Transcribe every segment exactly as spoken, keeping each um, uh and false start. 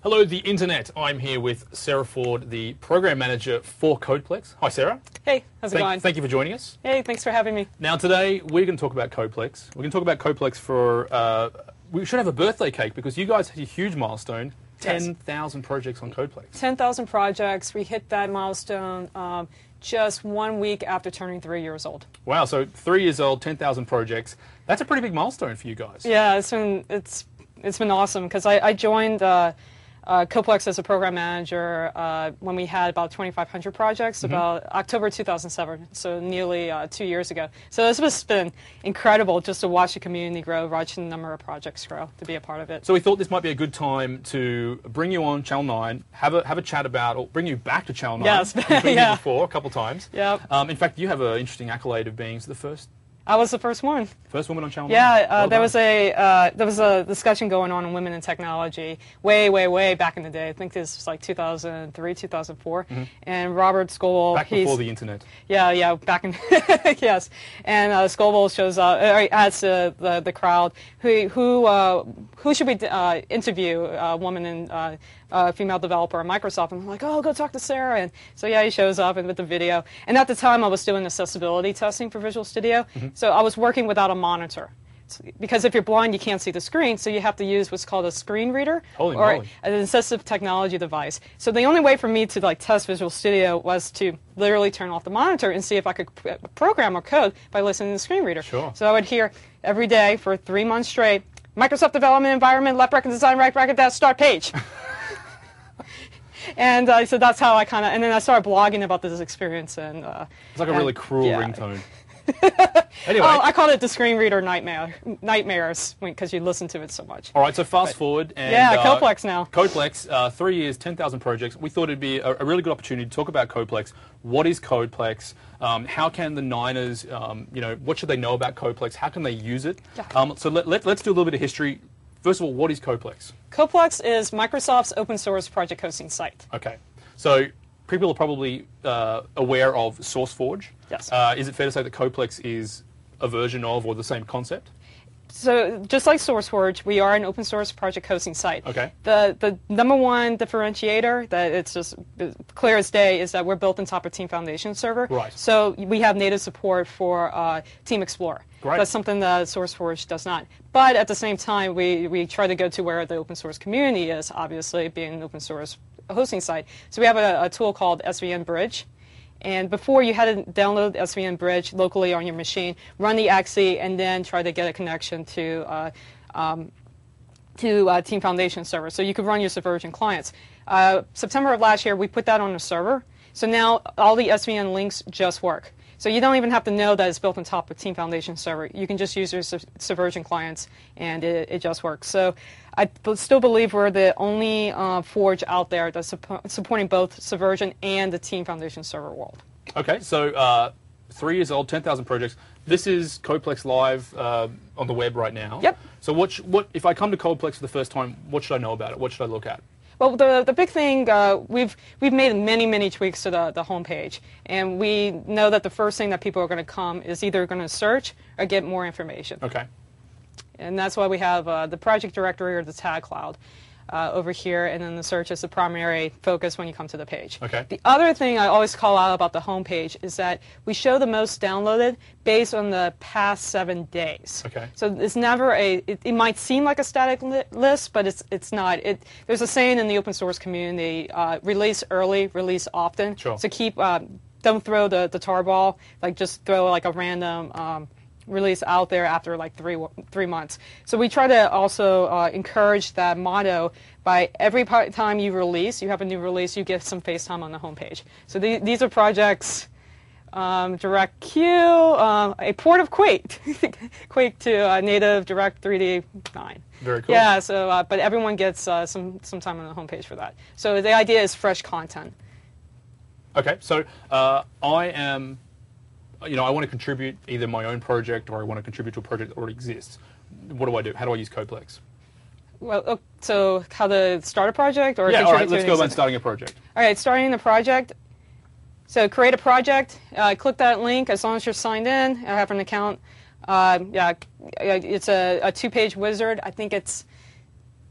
Hello, the internet. I'm here with Sarah Ford, the program manager for CodePlex. Hi, Sarah. Hey, how's it thank, going? Thank you for joining us. Hey, thanks for having me. Now, today we're going to talk about CodePlex. We're going to talk about CodePlex for. Uh, we should have a birthday cake because you guys had a huge milestone. ten thousand yes. projects on CodePlex. ten thousand projects. We hit that milestone um, just one week after turning three years old. Wow, so three years old, ten thousand projects. That's a pretty big milestone for you guys. Yeah, it's been, it's, it's been awesome because I, I joined uh, uh, CodePlex as a program manager uh, when we had about twenty-five hundred projects, mm-hmm. about October two thousand seven, so nearly uh, two years ago. So this has been incredible just to watch the community grow, watch the number of projects grow, to be a part of it. So we thought this might be a good time to bring you on Channel nine, have a have a chat about, or bring you back to Channel nine. Yes, You've been yeah. here before a couple of times. Yep. Um, in fact, you have an interesting accolade of being the first. I was the first one. First woman on Channel yeah, nine. Yeah, uh, well there done. was a uh, there was a discussion going on on women in technology way, way, way back in the day. I think this was like two thousand three, two thousand four, mm-hmm. and Robert Scoble. Back before the internet. Yeah, yeah, back in yes, and uh, Scoble shows up, uh, asks uh, the the crowd who who uh, who should we uh, interview, a woman in. Uh, Uh, female developer at Microsoft, and I'm like, oh, go talk to Sarah. And so yeah, he shows up and with the video. And at the time, I was doing accessibility testing for Visual Studio, mm-hmm. so I was working without a monitor. Because if you're blind, you can't see the screen, so you have to use what's called a screen reader Holy or moly. an assistive technology device. So the only way for me to like test Visual Studio was to literally turn off the monitor and see if I could program or code by listening to the screen reader. Sure. So I would hear every day for three months straight, Microsoft development environment, left bracket design, right bracket dash start page. And uh, so that's how I kind of, and then I started blogging about this experience. And uh, it's like a and, really cruel yeah. ringtone. Anyway, oh, I called it the screen reader nightmare, nightmares, because you listen to it so much. All right, so fast but, forward. And, yeah, uh, CodePlex now. CodePlex, uh, three years, ten thousand projects. We thought it'd be a, a really good opportunity to talk about CodePlex. What is CodePlex? Um, how can the Niners, um, you know, what should they know about CodePlex? How can they use it? Yeah. Um, so let, let, let's do a little bit of history. First of all, what is CodePlex? CodePlex is Microsoft's open source project hosting site. Okay. So people are probably uh, aware of SourceForge. Yes. Uh, is it fair to say that CodePlex is a version of or the same concept? So just like SourceForge, we are an open source project hosting site. Okay. The the number one differentiator that it's just clear as day is that we're built on top of Team Foundation server. Right. So we have native support for uh, Team Explorer. Great. That's something that SourceForge does not. But at the same time, we, we try to go to where the open source community is, obviously, being an open source hosting site. So we have a, a tool called S V N Bridge. And before, you had to download S V N Bridge locally on your machine, run the exe, and then try to get a connection to uh, um, to uh, Team Foundation server. So you could run your Subversion clients. Uh, September of last year, we put that on the server. So now all the S V N links just work. So you don't even have to know that it's built on top of Team Foundation server. You can just use your sub Subversion clients, and it, it just works. So I still believe we're the only uh, Forge out there that's suppo supporting both Subversion and the Team Foundation server world. Okay, so uh, three years old, ten thousand projects. This is CodePlex Live uh, on the web right now. Yep. So what, sh what if I come to CodePlex for the first time, what should I know about it? What should I look at? Well, the the big thing, uh, we've we've made many many tweaks to the the homepage, and we know that the first thing that people are going to come is either going to search or get more information. Okay. And that's why we have uh, the project directory or the tag cloud uh, over here, and then the search is the primary focus when you come to the page. Okay. The other thing I always call out about the homepage is that we show the most downloaded based on the past seven days. Okay. So it's never a. It, it might seem like a static li list, but it's it's not. It there's a saying in the open source community: uh, release early, release often. Sure. So keep uh, don't throw the the tar ball. Like just throw like a random. Um, release out there after like three three months. So we try to also uh, encourage that motto by every time you release, you have a new release, you get some face time on the homepage. So the, these are projects, um, DirectQ, um, a port of Quake, Quake to uh, native Direct three D nine. Very cool. Yeah, so uh, but everyone gets uh, some some time on the homepage for that. So the idea is fresh content. Okay, so uh, I am. You know, I want to contribute either my own project or I want to contribute to a project that already exists. What do I do? How do I use CodePlex? Well, uh, so how to start a project or yeah, all right. contribute to Let's an go about exist- starting a project. All right, starting the project. So create a project. Uh, click that link as long as you're signed in. I have an account. Uh, yeah, it's a, a two-page wizard. I think it's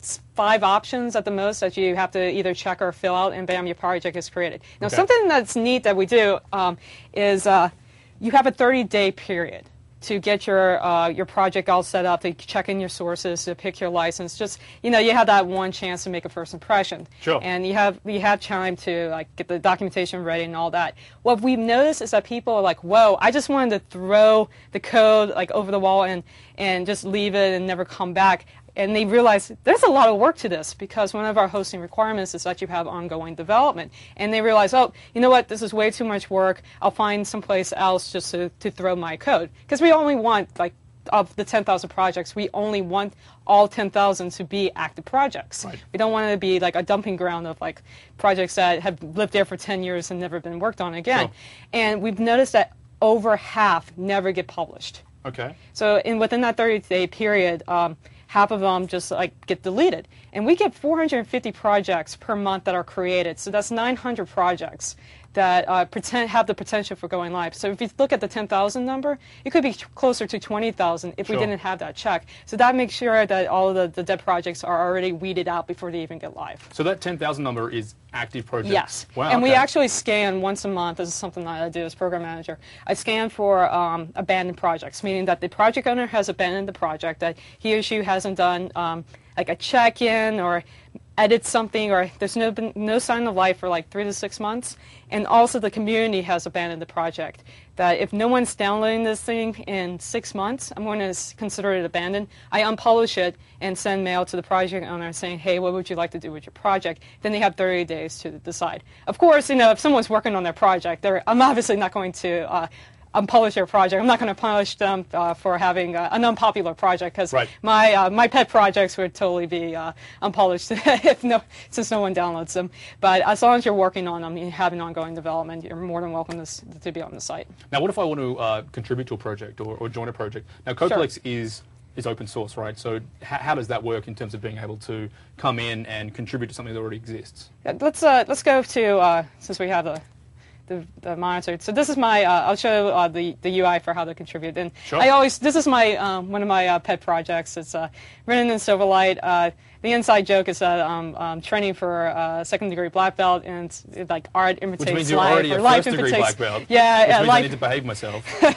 five options at the most that you have to either check or fill out, and bam, your project is created. Now, Okay. something that's neat that we do um, is uh, you have a thirty day period to get your uh, your project all set up, to check in your sources, to pick your license. Just, you know, you have that one chance to make a first impression. Sure. And you have you have time to like get the documentation ready and all that. What we've noticed is that people are like, whoa, I just wanted to throw the code like over the wall and and just leave it and never come back. And they realize there's a lot of work to this, because one of our hosting requirements is that you have ongoing development. And they realize, oh, you know what, this is way too much work. I'll find someplace else just to, to throw my code. Because we only want, like, of the ten thousand projects, we only want all ten thousand to be active projects. Right. We don't want it to be like a dumping ground of like projects that have lived there for ten years and never been worked on again. Sure. And we've noticed that over half never get published. Okay. So in within that thirty day period, um, half of them just like get deleted. And we get four hundred fifty projects per month that are created. So that's nine hundred projects that uh, pretend, have the potential for going live. So if you look at the ten thousand number, it could be closer to twenty thousand if Sure. we didn't have that check. So that makes sure that all of the, the dead projects are already weeded out before they even get live. So that ten thousand number is active projects? Yes. Wow, and we okay. actually scan once a month. This is something that I do as program manager. I scan for um, abandoned projects, meaning that the project owner has abandoned the project, that he or she hasn't done um, like a check-in or edit something, or there's no been no sign of life for like three to six months. And also the community has abandoned the project. That if no one's downloading this thing in six months, I'm going to consider it abandoned. I unpublish it and send mail to the project owner saying, hey, what would you like to do with your project? Then they have thirty days to decide. Of course, you know, if someone's working on their project, they're, I'm obviously not going to uh, unpublish their project. I'm not going to punish them uh, for having uh, an unpopular project, because Right. my uh, my pet projects would totally be uh, unpublished if no, since no one downloads them. But as long as you're working on them and having ongoing development, you're more than welcome to, s- to be on the site. Now, what if I want to uh, contribute to a project or, or join a project? Now, Codeplex is is open source, right? So how, how does that work in terms of being able to come in and contribute to something that already exists? Yeah, let's uh, let's go to uh, since we have the. The, the monitor. So this is my. Uh, I'll show uh, the the U I for how to contribute. And Sure. I always. This is my um, one of my uh, pet projects. It's uh, written in Silverlight. Uh, the inside joke is that um, um, training for uh, second degree black belt, and it's, it, like art imitates Which means you're life, already or a life first degree imitates. black belt. Yeah, which yeah. means I Life, need to behave myself. uh,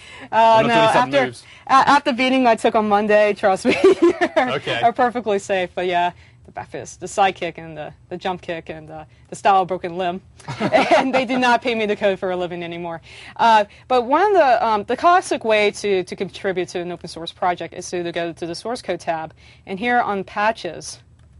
I'm no, not doing some after moves. a- after beating I took on Monday, trust me, are, Okay. are perfectly safe. But yeah. The back fist, the side kick, and the, the jump kick, and uh, the style of broken limb. And they do not pay me the code for a living anymore. Uh, but one of the um, the classic way to, to contribute to an open source project is to go to the source code tab. And here on patches,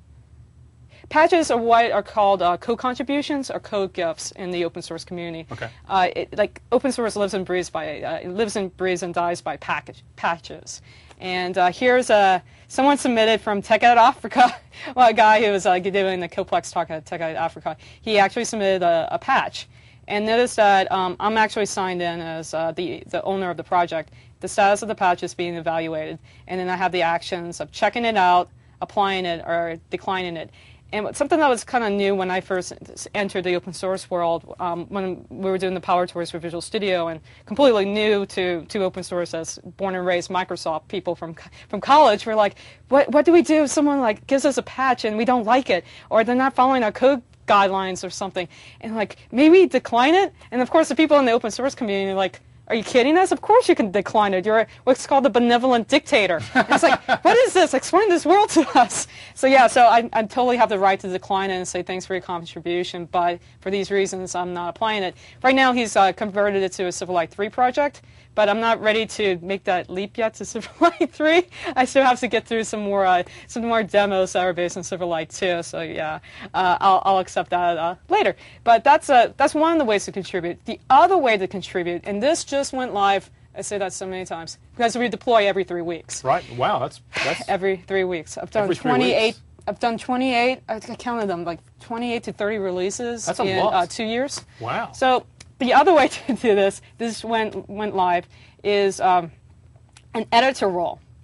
patches are what are called uh, code contributions or code gifts in the open source community. Okay. Uh, it, like open source lives and breathes by uh, it lives and breathes and dies by package, patches. And uh, here's uh, someone submitted from Tech Ed Africa, well, a guy who was uh, doing the Codeplex talk at Tech Ed Africa. He actually submitted a, a patch. And notice that um, I'm actually signed in as uh, the, the owner of the project. The status of the patch is being evaluated. And then I have the actions of checking it out, applying it, or declining it. And something that was kind of new when I first entered the open source world, um, when we were doing the Power Tours for Visual Studio, and completely new to, to open source as born and raised Microsoft people from from college, we're like, what what do we do if someone like gives us a patch and we don't like it, or they're not following our code guidelines or something, and like maybe decline it? And of course, the people in the open source community are like, are you kidding us? Of course you can decline it. You're what's called a benevolent dictator. And it's like, what is this? Explain this world to us. So yeah, so I, I totally have the right to decline it and say thanks for your contribution, but for these reasons, I'm not applying it. Right now, he's uh, converted it to a Silverlight three project, but I'm not ready to make that leap yet to Silverlight three. I still have to get through some more uh, some more demos that are based on Silverlight two. So yeah, uh, I'll, I'll accept that uh, later. But that's uh, that's one of the ways to contribute. The other way to contribute, and this just went live. I say that so many times because we deploy every three weeks. Right. Wow. That's that's Every three weeks. I've done Every three twenty-eight. weeks? I've done twenty-eight. I counted them like twenty-eight to thirty releases That's a in lot. Uh, two years. wow. So the other way to do this, this went went live, is um, an editor role.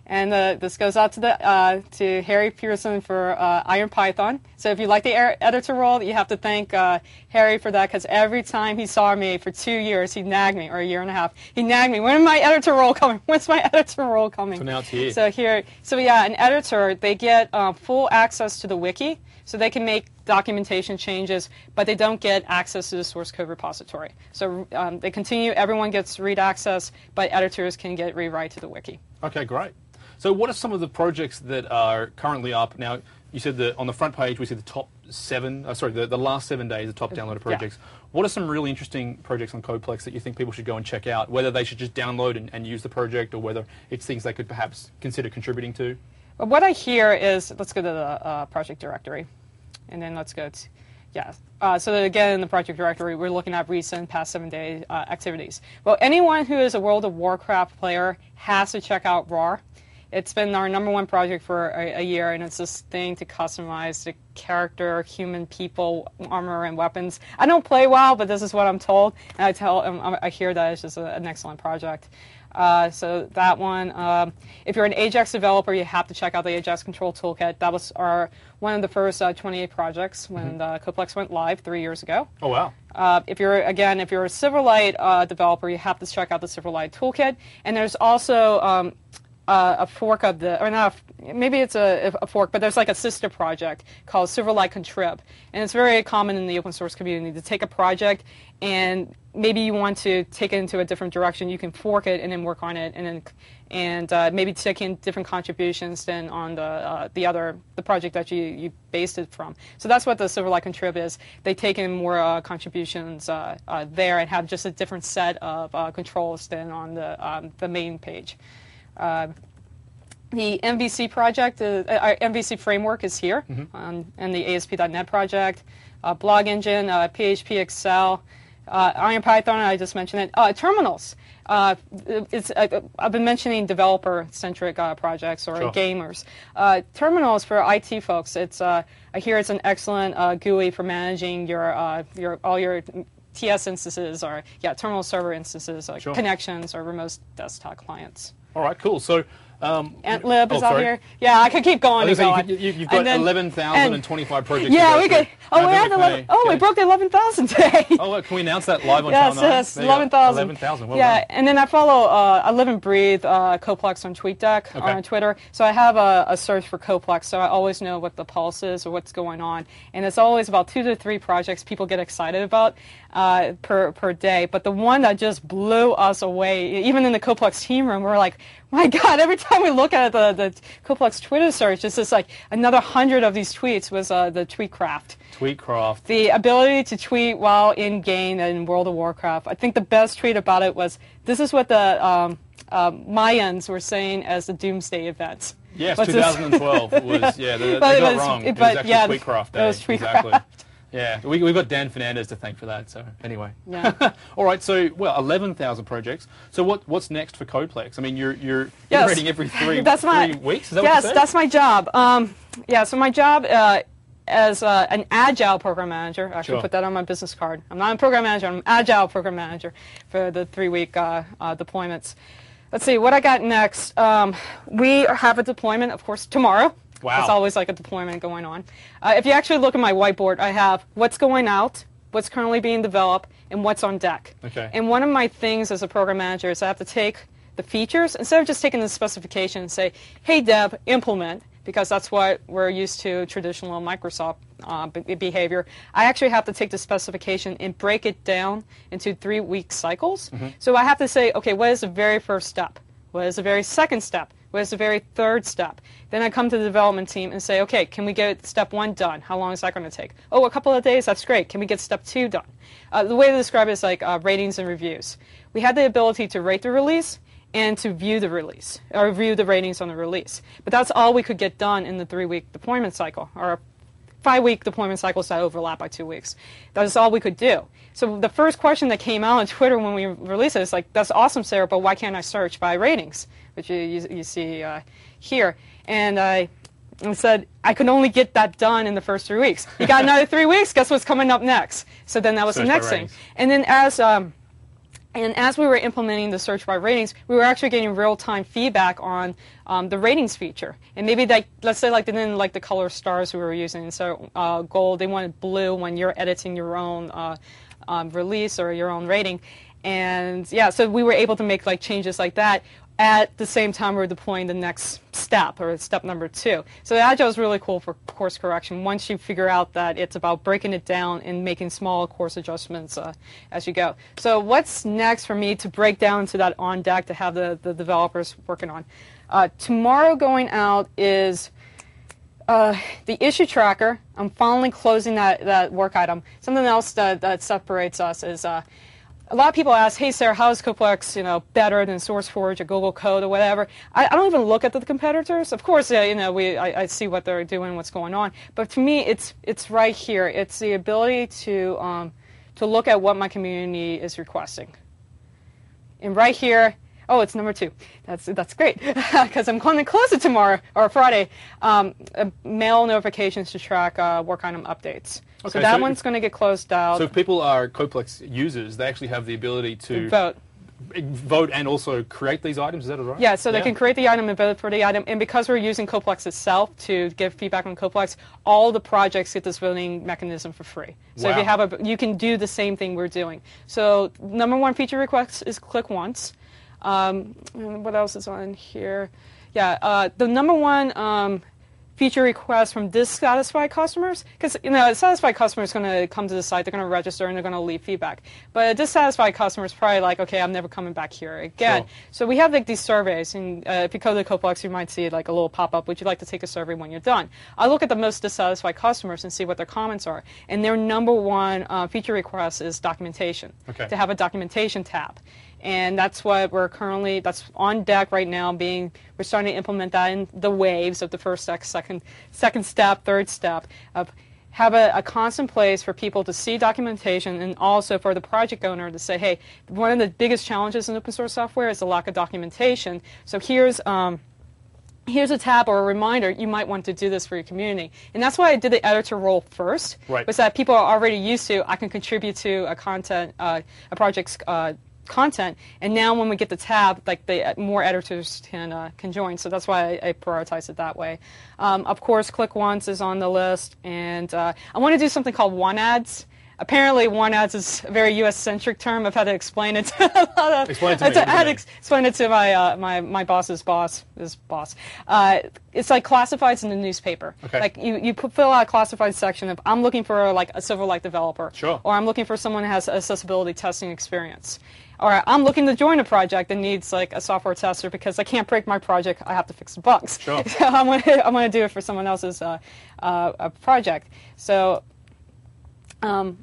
And uh, this goes out to the uh, to Harry Pearson for uh, IronPython. So if you like the er editor role, you have to thank uh, Harry for that, because every time he saw me for two years, he nagged me, or a year and a half, he nagged me, when is my editor role coming? When's my editor role coming? So now it's here. So here, so yeah, an editor, they get uh, full access to the wiki, so they can make documentation changes, but they don't get access to the source code repository. So um, they continue, everyone gets read access, but editors can get rewrite to the wiki. Okay, great. So what are some of the projects that are currently up? Now, you said that on the front page we see the top seven, uh, sorry, the, the last seven days, the top downloaded projects. Yeah. What are some really interesting projects on Codeplex that you think people should go and check out, whether they should just download and, and use the project, or whether it's things they could perhaps consider contributing to? Well, what I hear is, let's go to the uh, project directory, and then let's go to, yeah. Uh, so that again, in the project directory, we're looking at recent past seven day uh, activities. Well, anyone who is a World of Warcraft player has to check out R A R. It's been our number one project for a, a year, and it's this thing to customize the character, human, people, armor, and weapons. I don't play WoW, but this is what I'm told, and I tell, um, I hear that it's just a, an excellent project. Uh, so that one. Um, if you're an Ajax developer, you have to check out the Ajax Control Toolkit. That was our one of the first uh, twenty-eight projects when mm-hmm. uh, Codeplex went live three years ago. Oh wow! Uh, if you're again, if you're a Silverlight uh, developer, you have to check out the Silverlight Toolkit. And there's also um, Uh, a fork of the, or not, a, maybe it's a, a fork, but there's like a sister project called Silverlight Contrib. And it's very common in the open source community to take a project and maybe you want to take it into a different direction. You can fork it and then work on it, and then and uh, maybe take in different contributions than on the uh, the other the project that you, you based it from. So that's what the Silverlight Contrib is. They take in more uh, contributions uh, uh, there and have just a different set of uh, controls than on the um, the main page. Uh, the M V C project, uh, our M V C framework is here, mm-hmm. um, and the A S P dot net project, uh, Blog Engine, uh, P H P, Excel, uh, IronPython, I just mentioned it. Uh, terminals. Uh, it's, uh, I've been mentioning developer-centric uh, projects or sure. gamers. Uh, terminals for I T folks. It's uh, I hear it's an excellent uh, G U I for managing your uh, your all your T S instances, or yeah, terminal server instances, uh, sure. connections, or remote desktop clients. All right, cool. So, um, AntLib is oh, out here. Yeah, I could keep going and going. You, you, you've got eleven thousand twenty-five projects. Yeah, we could. Oh, we had eleven. Oh, we broke the eleven thousand today. Oh, look, can we announce that live on yes, Channel nine? Yes, eleven thousand. eleven thousand. Well yeah, done. And then I follow. Uh, I live and breathe uh, Coplex on TweetDeck okay. on Twitter. So I have a, a search for Coplex, so I always know what the pulse is or what's going on. And it's always about two to three projects people get excited about uh, per per day. But the one that just blew us away, even in the Coplex team room, we're like, my God! Every time we look at the the Coplex Twitter search, it's just like another hundred of these tweets was uh, the Tweetcraft. Tweetcraft. The ability to tweet while in game in World of Warcraft. I think the best tweet about it was, this is what the um, uh, Mayans were saying as the Doomsday events. Yes, What's twenty twelve was, yeah, they, they but got was, wrong. It but, was actually yeah, Tweetcraft Day. It was Tweetcraft. Exactly. Yeah, we, we've got Dan Fernandez to thank for that, so anyway. Yeah. All right, so, well, eleven thousand projects. So what what's next for Codeplex? I mean, you're, you're yes. iterating every three, that's my, three weeks? Is that yes, what you said? that's my job. Um, yeah, so my job uh, as uh, an agile program manager, I should sure. put that on my business card. I'm not a program manager, I'm an agile program manager for the three-week uh, uh, deployments. Let's see, what I got next. Um, we have a deployment, of course, tomorrow. Wow. There's always like a deployment going on. Uh, if you actually look at my whiteboard, I have what's going out, what's currently being developed, and what's on deck. Okay. And one of my things as a program manager is I have to take the features, instead of just taking the specification and say, hey, Deb, implement, because that's what we're used to, traditional Microsoft uh, behavior. I actually have to take the specification and break it down into three-week cycles. Mm-hmm. So I have to say, okay, what is the very first step? What is the very second step? What is the very third step? Then I come to the development team and say, okay, can we get step one done? How long is that going to take? Oh, a couple of days, that's great. Can we get step two done? Uh, the way to describe it is like uh, ratings and reviews. We had the ability to rate the release and to view the release, or view the ratings on the release. But that's all we could get done in the three-week deployment cycle, or five-week deployment cycles that overlap by two weeks. That's all we could do. So the first question that came out on Twitter when we released it is like, that's awesome, Sarah, but why can't I search by ratings, which you, you, you see uh, here. And I said, I could only get that done in the first three weeks. You got another three weeks, guess what's coming up next? So then that was Search the next by thing. ratings. And then as... Um, And as we were implementing the search by ratings, we were actually getting real-time feedback on um, the ratings feature. And maybe, like, let's say, like, they didn't like the color stars we were using. So uh, gold, they wanted blue when you're editing your own uh, um, release or your own rating. And yeah, so we were able to make like changes like that. At the same time, we're deploying the next step, or step number two. So Agile is really cool for course correction once you figure out that it's about breaking it down and making small course adjustments uh, as you go. So what's next for me to break down to that on deck to have the, the developers working on? Uh, tomorrow going out is uh, the issue tracker. I'm finally closing that, that work item. Something else that, that separates us is uh, a lot of people ask, hey, Sarah, how is Coplex, you know, better than SourceForge or Google Code or whatever? I, I don't even look at the competitors. Of course, uh, you know, we I, I see what they're doing, what's going on. But to me, it's it's right here. It's the ability to um, to look at what my community is requesting. And right here, oh, it's number two. That's that's great because I'm going to close it tomorrow or Friday. Um, uh, mail notifications to track uh, work item updates. Okay, so that so one's going to get closed out. So if people are Coplex users, they actually have the ability to vote. vote and also create these items. Is that right? Yeah, so yeah. they can create the item and vote for the item. And because we're using Coplex itself to give feedback on Coplex, all the projects get this voting mechanism for free. So wow. if you have a, you can do the same thing we're doing. So number one feature request is click once. Um, and what else is on here? Yeah, uh, the number one um, feature request from dissatisfied customers, because you know, a satisfied customer is going to come to the site, they're going to register, and they're going to leave feedback. But a dissatisfied customer is probably like, okay, I'm never coming back here again. Sure. So we have like these surveys, and uh, if you go to Coplex, you might see like a little pop-up, would you like to take a survey when you're done? I look at the most dissatisfied customers and see what their comments are, and their number one uh, feature request is documentation, okay. to have a documentation tab. And that's what we're currently, that's on deck right now, being, we're starting to implement that in the waves of the first, second, second step, third step, of have a, a constant place for people to see documentation, and also for the project owner to say, hey, one of the biggest challenges in open source software is the lack of documentation. So here's, um, here's a tab or a reminder, you might want to do this for your community. And that's why I did the editor role first, right. was that people are already used to, I can contribute to a content, uh, a project's uh, content, and now when we get the tab, like the more editors can uh, can join. So that's why I, I prioritize it that way. Um, of course, click once is on the list, and uh, I want to do something called one ads. Apparently, one ads is a very U S centric term. I've had to explain it to a lot of. Explain it to me. I had to ex explain it to my uh, my my boss's boss, his boss. Uh, it's like classifieds in the newspaper. Okay. Like you you put, fill out a classified section of I'm looking for like a Silverlight developer, sure. or I'm looking for someone who has accessibility testing experience. Or I'm looking to join a project that needs like a software tester because I can't break my project. I have to fix the bugs. Sure. So I'm going to I'm going to do it for someone else's uh, uh, a project. So. Um,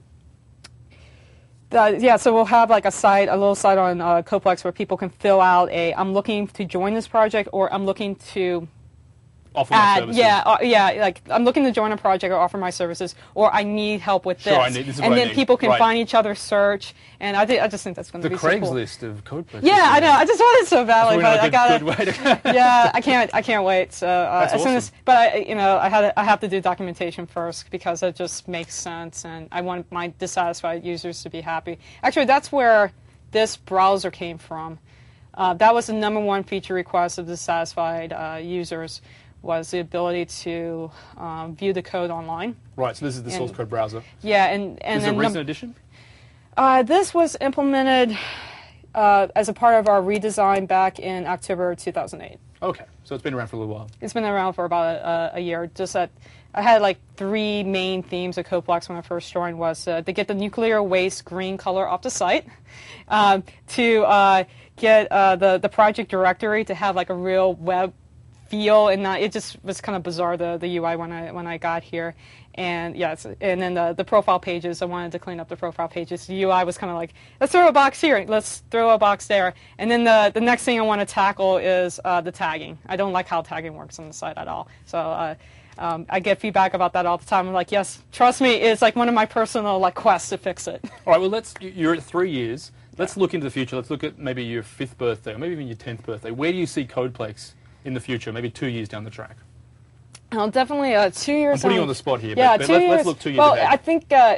the, yeah, so we'll have like a site, a little site on uh, Coplex where people can fill out a I'm looking to join this project, or I'm looking to offer my add, services. yeah, uh, yeah, like I'm looking to join a project or offer my services, or I need help with this. Sure, I need, this is and what then I need. people can right. find each other, search, and I think I just think that's going to the be so cool. Craigslist of Coplex. Yeah, I know. I just wanted so badly, but I got to. Yeah, I can't. I can't wait. So uh, That's as soon awesome. as, but I, you know, I had I have to do documentation first because it just makes sense, and I want my dissatisfied users to be happy. Actually, that's where this browser came from. Uh, that was the number one feature request of dissatisfied uh, users, was the ability to um, view the code online. Right, so this is the source And- code browser. Yeah, and and Is it a then recent num- edition? uh, this was implemented uh, as a part of our redesign back in October two thousand eight. Okay, so it's been around for a little while. It's been around for about a, a year. Just that I had like three main themes of Coplex when I first joined, was uh, to get the nuclear waste green color off the site, um, to uh, get uh, the the project directory to have like a real web feel, and not, it just was kind of bizarre, the the U I when I when I got here. And yes, and then the the profile pages, I wanted to clean up the profile pages. The U I was kind of like, let's throw a box here, let's throw a box there. And then the the next thing I want to tackle is uh, the tagging. I don't like how tagging works on the site at all. So uh, um, I get feedback about that all the time. I'm like, yes, trust me, it's like one of my personal like quests to fix it. All right, well, let's. You're at three years. Let's look into the future. Let's look at maybe your fifth birthday, or maybe even your tenth birthday. Where do you see Coplex in the future? Maybe two years down the track. Well, definitely uh, two years. I'm putting you on on the spot here, Yeah, but, but two let's, years. let's look two years well, ahead. I think uh,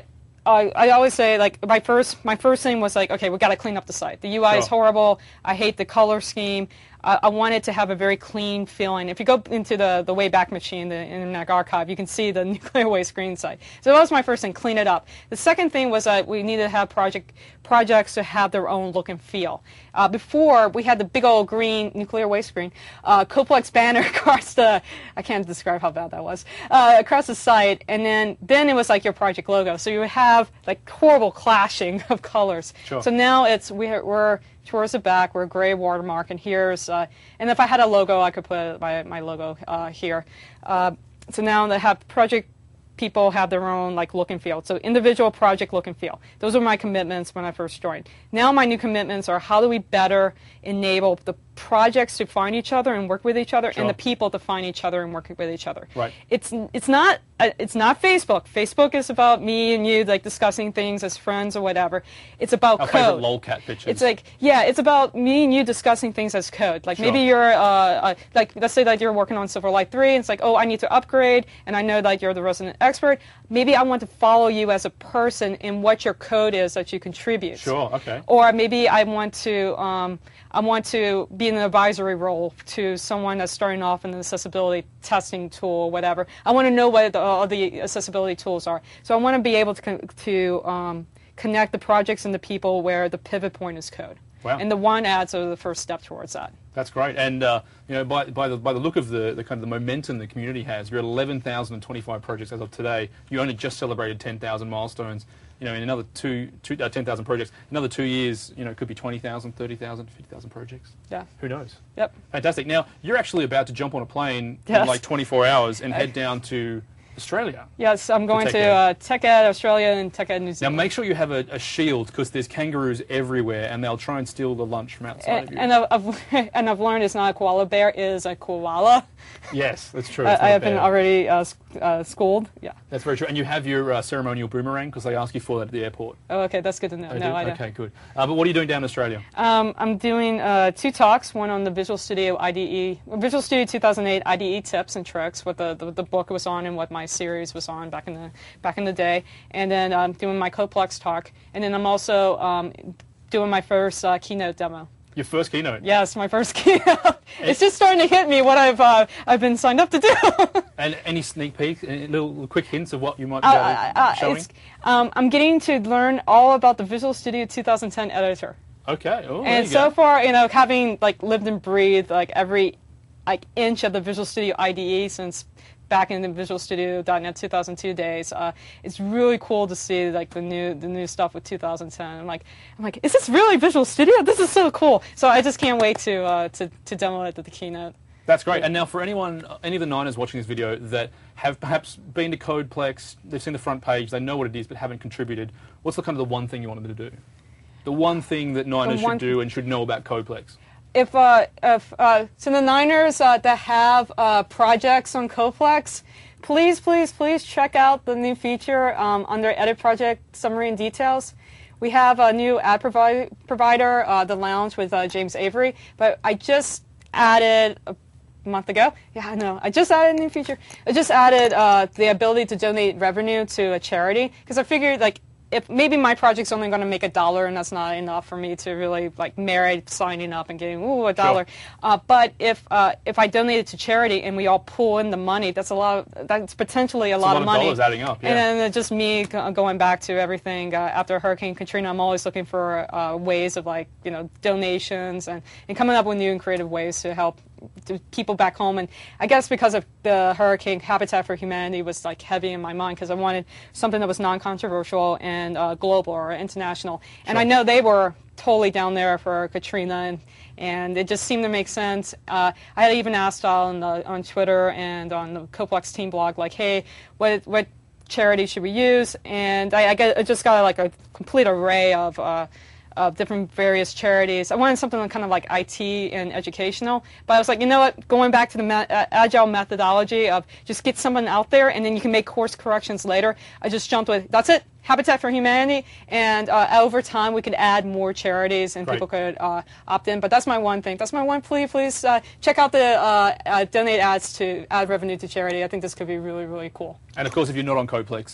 I, I always say, like, my first my first thing was like, okay, we got to clean up the site. The U I Sure. is horrible. I hate the color scheme. I, I want it to have a very clean feeling. If you go into the, the Wayback Machine, the Internet Archive, you can see the nuclear waste screen site. So that was my first thing, clean it up. The second thing was that we needed to have project projects to have their own look and feel. Uh, before, we had the big old green nuclear waste screen, uh, Coplex banner across the, I can't describe how bad that was, uh, across the site, and then, then it was like your project logo. So you would have like horrible clashing of colors. Sure. So now it's, we're, we're towards the back, we're gray watermark, and here's, uh, and if I had a logo, I could put my, my logo uh, here. Uh, so now they have project people have their own like look and feel. So individual project look and feel. Those are my commitments when I first joined. Now my new commitments are how do we better enable the projects to find each other and work with each other, Sure. and the people to find each other and work with each other. Right. It's it's not uh, it's not Facebook. Facebook is about me and you like discussing things as friends or whatever. It's about Our code. favorite lolcat pictures. It's like, yeah, it's about me and you discussing things as code. Like Sure. maybe you're, uh, uh, like, let's say that you're working on Silverlight three, and it's like, oh, I need to upgrade, and I know that you're the resident expert. Maybe I want to follow you as a person in what your code is that you contribute. Sure, okay. Or maybe I want to, um, I want to be in an advisory role to someone that's starting off in an accessibility testing tool or whatever. I want to know what the, all the accessibility tools are. So I want to be able to, con to um, connect the projects and the people where the pivot point is code. Wow. And the one ads are the first step towards that. That's great, and uh, you know, by, by the by the look of the, the kind of the momentum the community has, you're at eleven thousand twenty-five projects as of today. You only just celebrated ten thousand milestones. You know, in another two, two uh, ten thousand projects, another two years, you know, it could be twenty thousand, thirty thousand, fifty thousand projects. Yeah. Who knows? Yep. Fantastic. Now you're actually about to jump on a plane Yes. in like twenty-four hours and head down to Australia. Yes, I'm going to TechEd. uh, TechEd Australia and TechEd New Now Zealand. make sure you have a, a shield because there's kangaroos everywhere and they'll try and steal the lunch from outside of and, you. and I've, I've and I've learned it's not a koala bear, it is a koala. Yes, that's true. I, It's not I a have been bear. already uh, sc- uh, schooled. Yeah. That's very true. And you have your uh, ceremonial boomerang because they ask you for that at the airport. Oh, okay, that's good to know. They no, do? I don't. Okay, good. Uh, but what are you doing down in Australia? Um, I'm doing uh, two talks, one on the Visual Studio I D E, Visual Studio two thousand eight I D E tips and tricks, what the, the, the book was on and what my series was on back in the back in the day, and then I'm um, doing my Coplex talk, and then I'm also um, doing my first uh, keynote demo. Your first keynote. Yes, my first keynote. It's just starting to hit me what I've uh, I've been signed up to do. And any sneak peeks, any little, little quick hints of what you might be Uh, able uh, to uh, showing? it's, um, I'm getting to learn all about the Visual Studio two thousand ten editor. Okay. Oh, there And you so go. far, you know, having like lived and breathed like every like inch of the Visual Studio I D E since back in the Visual Studio dot net two thousand two days, uh, it's really cool to see like the new the new stuff with two thousand ten. I'm like, I'm like, is this really Visual Studio? This is so cool. So I just can't wait to uh, to to demo it at the keynote. That's great. And now for anyone, any of the Niners watching this video that have perhaps been to Codeplex, they've seen the front page, they know what it is, but haven't contributed, what's the kind of the one thing you want them to do? The one thing that Niners one- should do and should know about Codeplex? If, uh, if uh, so the Niners uh, that have uh, projects on Coplex, please, please, please check out the new feature um, under Edit Project Summary and Details. We have a new ad provi provider, uh, The Lounge with uh, James Avery, but I just added a month ago. Yeah, I know. I just added a new feature. I just added uh, the ability to donate revenue to a charity because I figured like if maybe my project's only going to make a dollar and that's not enough for me to really like merit signing up and getting ooh a dollar. Sure. Uh, but if uh, if I donate it to charity and we all pull in the money, that's a lot. Of, that's potentially a It's lot, a lot of of money. dollars adding up. Yeah. And then just me go- going back to everything uh, after Hurricane Katrina. I'm always looking for uh, ways of like you know donations and, and coming up with new and creative ways to help to people back home. And I guess because of the hurricane, Habitat for Humanity was like heavy in my mind because I wanted something that was non-controversial and uh, global or international. And Sure. I know they were totally down there for Katrina, and, and it just seemed to make sense. Uh, I had even asked on the, on Twitter and on the Coplex team blog, like, hey, what what charity should we use? And I, I, get, I just got like a complete array of. Uh, of different various charities. I wanted something kind of like I T and educational, but I was like, you know what, going back to the me uh, agile methodology of just get someone out there and then you can make course corrections later, I just jumped with, that's it, Habitat for Humanity, and uh, over time we could add more charities and Great. people could uh, opt in, but that's my one thing. That's my one plea, please uh, check out the uh, uh, donate ads to add revenue to charity. I think this could be really, really cool. And of course, if you're not on Codeplex,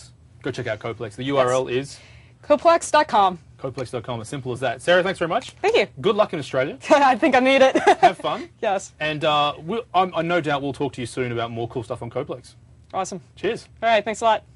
go check out Coplex. The U R L Yes. is Coplex dot com. coplex dot com. As simple as that. Sarah, thanks very much. Thank you. Good luck in Australia. I think I need it. Have fun. Yes. And uh, we'll, I'm, I no doubt we'll talk to you soon about more cool stuff on Coplex. Awesome. Cheers. All right. Thanks a lot.